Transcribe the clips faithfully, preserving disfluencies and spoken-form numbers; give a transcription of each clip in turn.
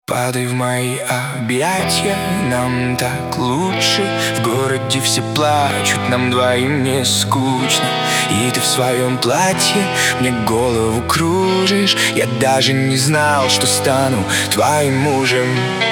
Падай в мои объятия, нам так лучше. В городе все плачут, нам двоим не скучно. И ты в своем платье мне голову кружишь. Я даже не знал, что стану твоим мужем.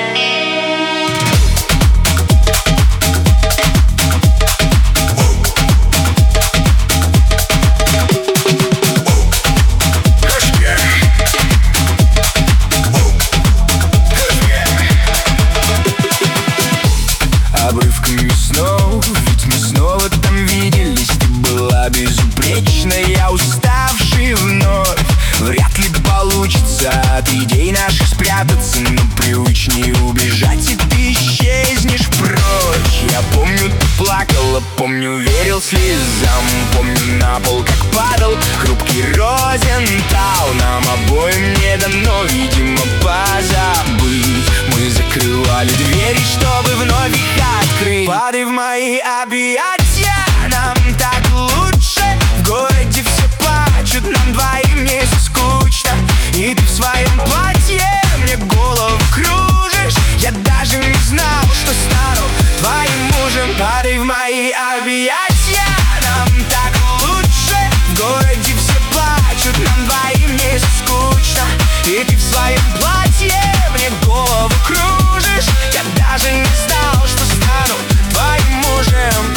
Обрывками снов, ведь мы снова там виделись. Ты была безупречна, я уставший вновь. Вряд ли получится от идей наших спрятаться, но привычнее убежать, и ты исчезнешь прочь. Я помню, ты плакала, помню, верил слезам. Помню, на пол как падал хрупкий Розентал. Нам обоим не дано, видимо, позабыть. Мы закрывали двери, чтобы вновь их открыть. Падай в мои объятия, нам так лучше. В городе все плачут, нам двоим не скучно. И ты в своем платье мне голову кружишь. Я даже не знал, что стану твоим мужем. Падай в мои объятия, нам так лучше. В городе все плачут, нам двоим не скучно. И ты в своем платье мне голову кружишь. Я даже не знал, что стану твоим мужем.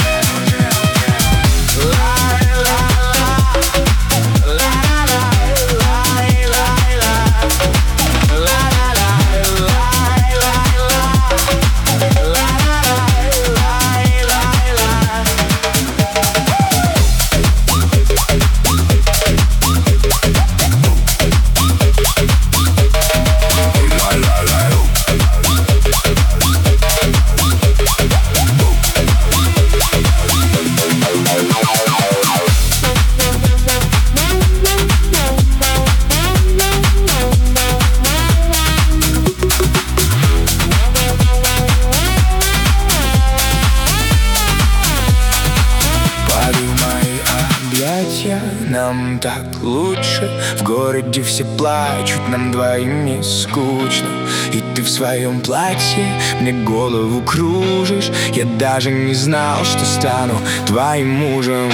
Нам так лучше, в городе все плачут, нам двоим не скучно. И ты в своем платье мне голову кружишь. Я даже не знал, что стану твоим мужем.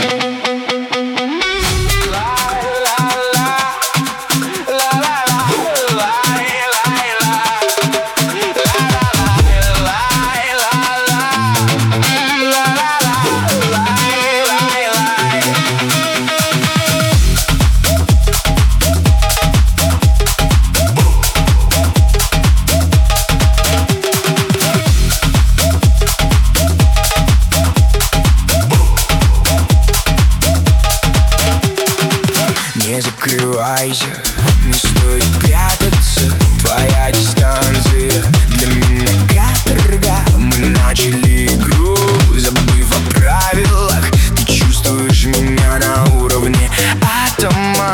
Не закрывайся, не стоит прятаться. Твоя дистанция для меня каторга. Мы начали игру, забыв о правилах. Ты чувствуешь меня на уровне атома.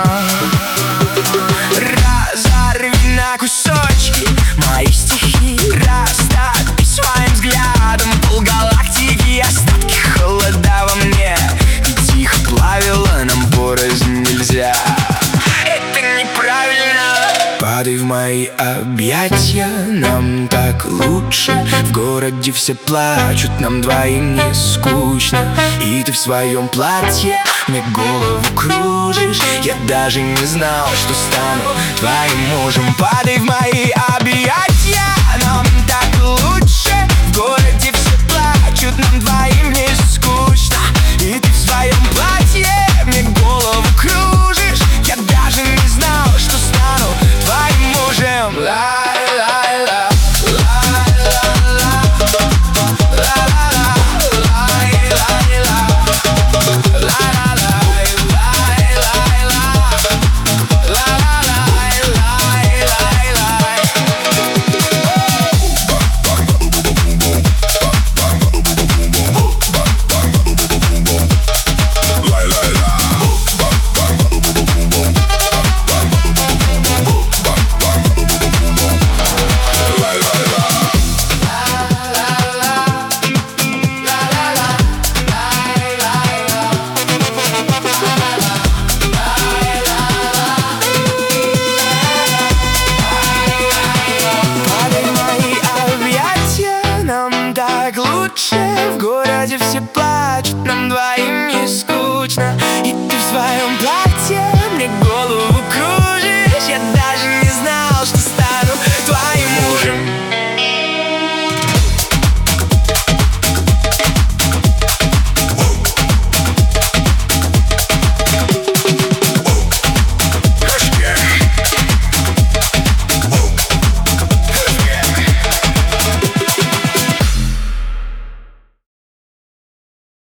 Разорви на кусочки мои стихи, растопи своим взглядом полгалактики. Остатки холода во мне и тихо плавила, нам порознь нельзя. Падай в мои объятия, нам так лучше. В городе все плачут, нам двоим не скучно. И ты в своем платье мне голову кружишь. Я даже не знал, что стану твоим мужем. Падай в мои объятия, нам так лучше. В городе все плачут, нам двоим не скучно. И ты в своем платье мне голову кружишь. Я даже не знал, что стану твоим мужем.